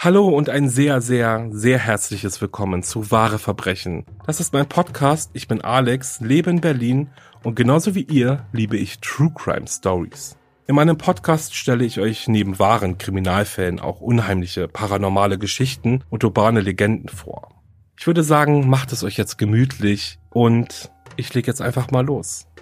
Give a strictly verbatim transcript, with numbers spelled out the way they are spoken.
Hallo und ein sehr, sehr, sehr herzliches Willkommen zu Wahre Verbrechen. Das ist mein Podcast, ich bin Alex, lebe in Berlin und genauso wie ihr liebe ich True Crime Stories. In meinem Podcast stelle ich euch neben wahren Kriminalfällen auch unheimliche, paranormale Geschichten und urbane Legenden vor. Ich würde sagen, macht es euch jetzt gemütlich und ich leg jetzt einfach mal los.